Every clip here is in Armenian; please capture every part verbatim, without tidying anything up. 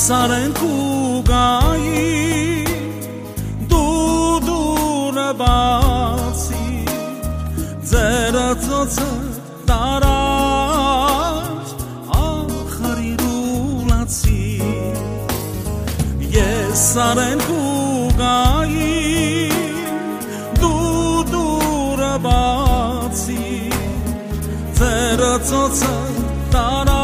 Սարենք ու գայի դու դուրը բացիր ձերը ծոցը տարար ախարիր ու լացիր ես սարենք ու գայի դու դուրը բացիր ձերը ծոցը տարար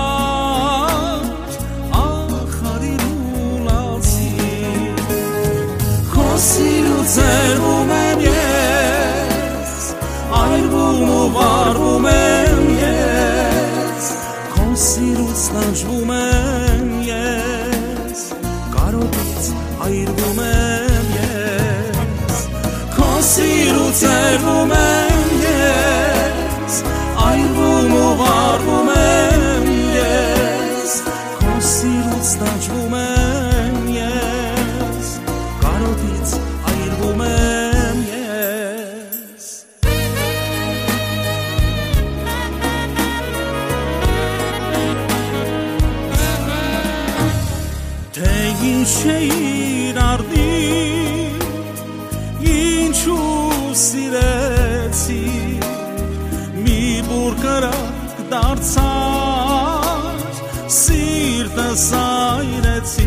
Սիրուցերում եմ ես, այրվում ու վառվում եմ ես, քո սիրուց տանջվում եմ ես, կարոտից այրվում եմ ես, քո սիրուցերում եմ ես, այրվում ու վառվում եմ ես, քո սիրուց տանջվում եմ ես, կարոտից այրվում եմ ես Թե ինչ էիր արդի ինչու սիրեցի մի բուր կրակ դարձար սիրտս այրեցի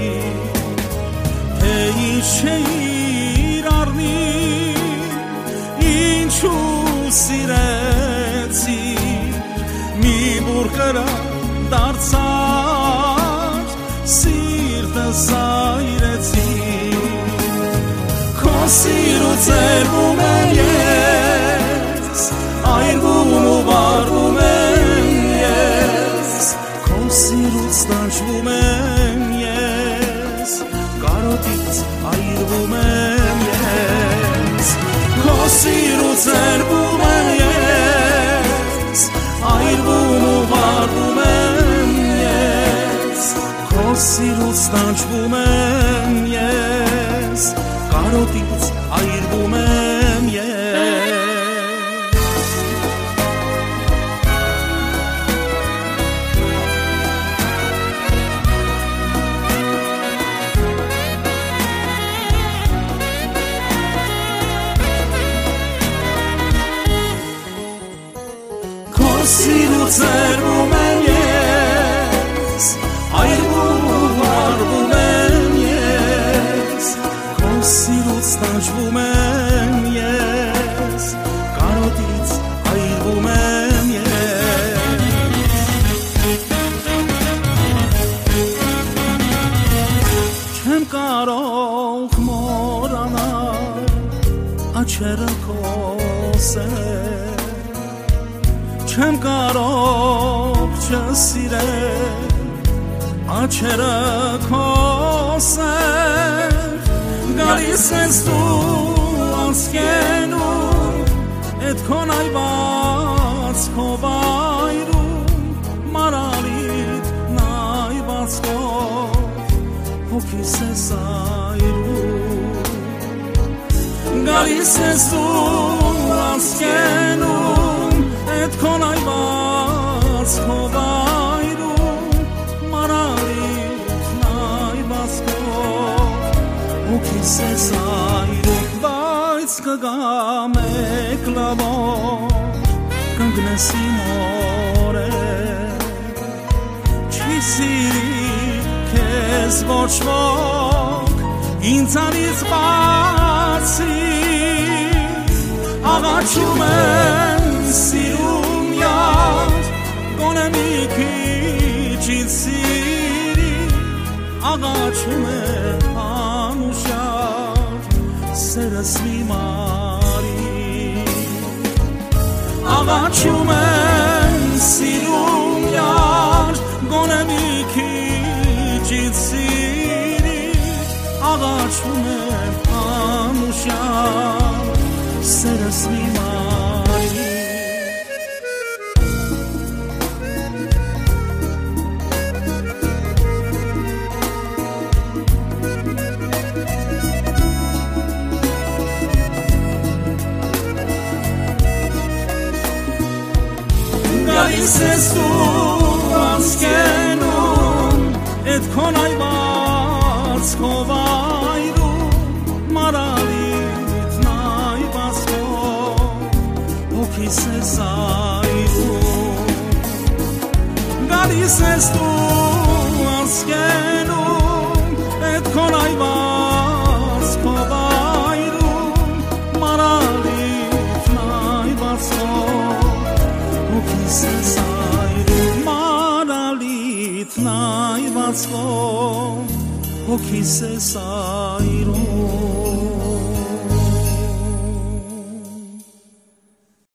Թե ինչ էիր ինչու սիրեցի մի բուր կրակ դարձար սիրտս այրեցի քո սիրուց երգում եմ ես այրվում ու վառվում եմ ես քո սիրուց տանջվում եմ ես կարոտից այրվում եմ ես Քո սիրուց երգում եմ ես այրվում ու վառվում եմ ես Քո սիրուց տանջվում եմ ես կարոտից այրվում եմ ես Սիրուց երգում եմ ես այրվում ու վառվում եմ ես Քո սիրուց տանջվում եմ ես կարոտից այրվում եմ ես Չեմ կարող մոռանալ աչքերը քո սեր Չեմ կարող չսիրել աչքերը քո սեր գալիս ես դու անցկենում էդ քո նայված քո վայրում մարալիդ նայված քո հոգիս ես այրում գալիս ես դու անցկենում Էդ քո նայված քո վայրում մարալիդ նայված քո հոգիս ես այրում բայց կգա մեկ լավ օր կընկնես իմ օրեր չի սիրի քեզ ոչ ոք ինձանից բացի աղաչում եմ սիրում յար գոնե մի քիչ ինձ սիրի աղաչում եմ անուշար սերս մի մարի աղաչում եմ սիրում յար գոնե մի քիչ ինձ սիրի աղաչում եմ անուշար սերս մի մարի Գալիս ես դու անցկենում et konay bats kovayru maralit nay basko okise sayru galises tu askenu et konay bats kovayru maralit nay basko okise sayru maralit nay basko okise sayru